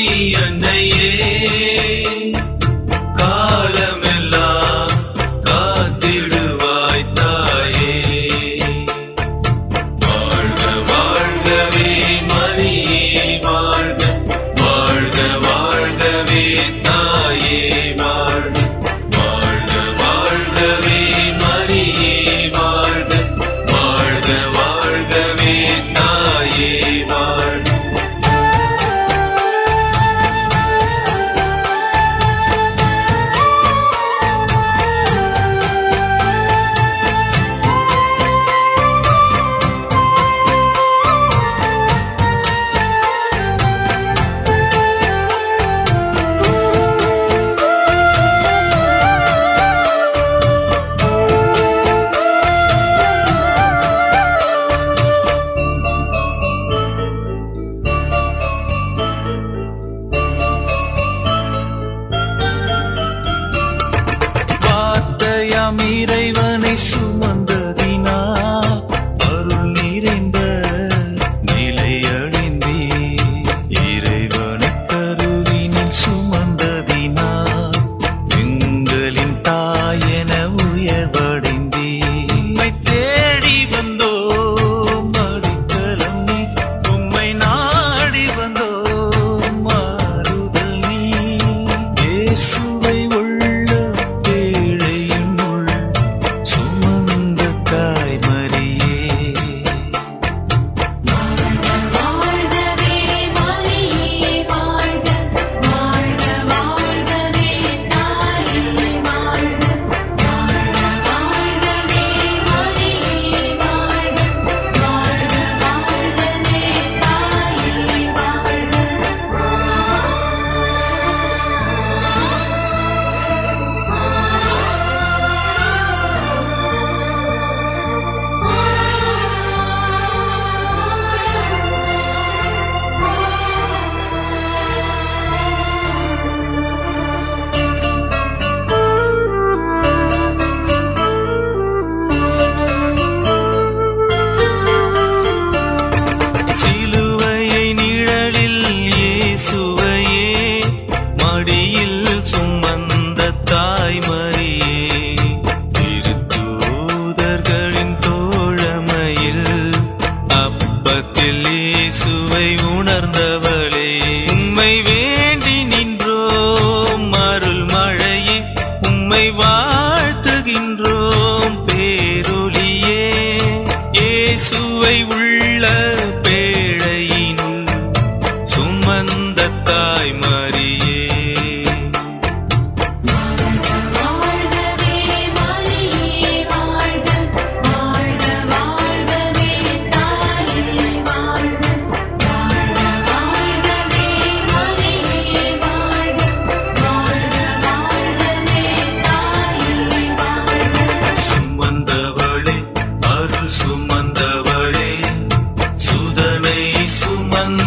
அன்னையே காலமெல்லாம் காத்திடுவாய் தாயே. வாழ்க வாழ்கவே மரியே வாழ்க, வாழ்க வாழ்கவே தாயே வாழ்க, வாழ்க வாழ்கவே மரியே வாழ்க, வாழ்க வாழ்கவே தாயே வாழ்க. இறைவனை சுமந்ததினால் அருள் நிறைந்த நிலையடைந்தே. இறைவனை கருவினில் சுமந்ததினால் எங்களின் தாயென உயர்வடைந்தே. உம்மை தேடி வந்தோம் அடித்தளம் நீ, உம்மை நாடி வந்தோம் மாறுதல் நீ. இயேசுவை சுமந்த தாய்மரியே, திருத்தூதர்களின் தோழமையில் அப்பத்தில் இயேசுவை உணர்ந்தவளே. உம்மை வேண்டி நின்றோம் அருள் மழையே, உம்மை வாழ்த்துகின்றோம் பேரொளியே. இயேசுவை உள்ள பேழையினுள் சுமந்த தாய்மரியே. சுமந்தவளே, சுதனை சுமந்த